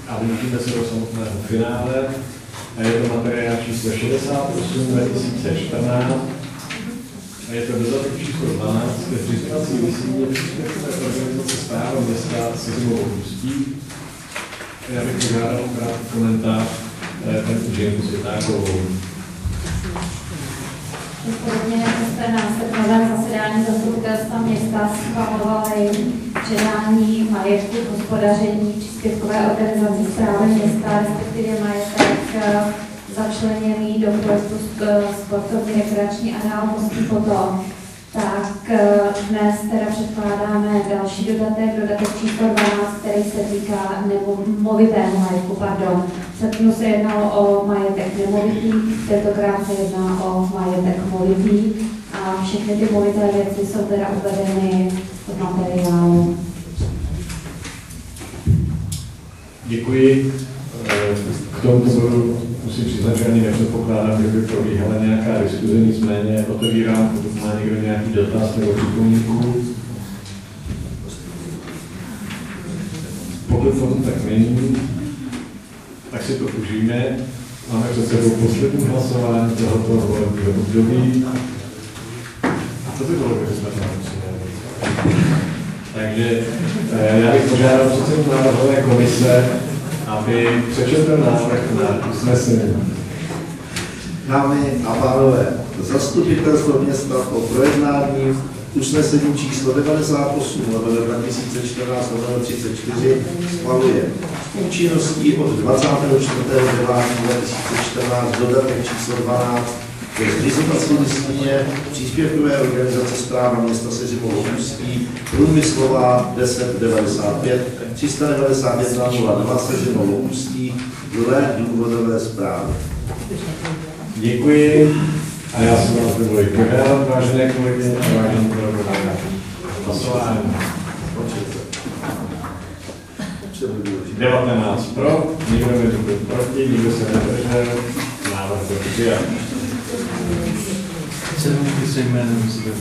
A blížíme se do samotného finále. A je to materiál číslo 68 2014. A je to dodatek číslo 12 ke zřizovací listíně příspěvkové organizace Správa města Sizimovou Ústí. Já bych požádal o krátký komentář paní Ženku Světákovou. Odpovědně jste na srpnovém zasedání zastupitelstva města schvalovali předání majetku k hospodaření příspěvkové organizace Správy města, respektive majetek začleněný do projektu sportovní rekreační areál Mostní potom. Tak dnes teda předkládáme další dodatek číslo 12, který se týká movitého majetku, pardon. V srpnu se jednalo o majetek nemovitý, tentokrát se jedná o majetek movitý a všechny ty movité věci jsou teda uvedeny v materiálu. Děkuji. K tomuto bodu musím přiznat, že ani nepředpokládám, že by probíhala nějaká diskuze, nicméně otevírám, pokud má někdo nějaký dotaz nebo připomínku. Pokud tomu tak není, tak si to užijeme. Máme před sebou poslední hlasování tohoto volebního období. A to by bylo, kdyby jsme tam museli. Takže já bych požádal předsedu návrhové komise, aby přečetl návrh na usnesení. Dámy a pánové, zastupitelstvo města po projednání usnesení číslo 98 2014 34 schvaluje účinností od 24.9.2014 dodatek číslo 12 ke zřizovací listině příspěvkové organizace Správa města Sizimovou Ústí průmyslová 1095 391 02 Sizimovou Ústí dle důvodové zprávy. Děkuji a já se vás dovolím požádat, vážené kolegyně a vážení kolegové, hlasování. 19 pro, nikdo nebyl proti, nikdo se nedržel, návrh byl přijat.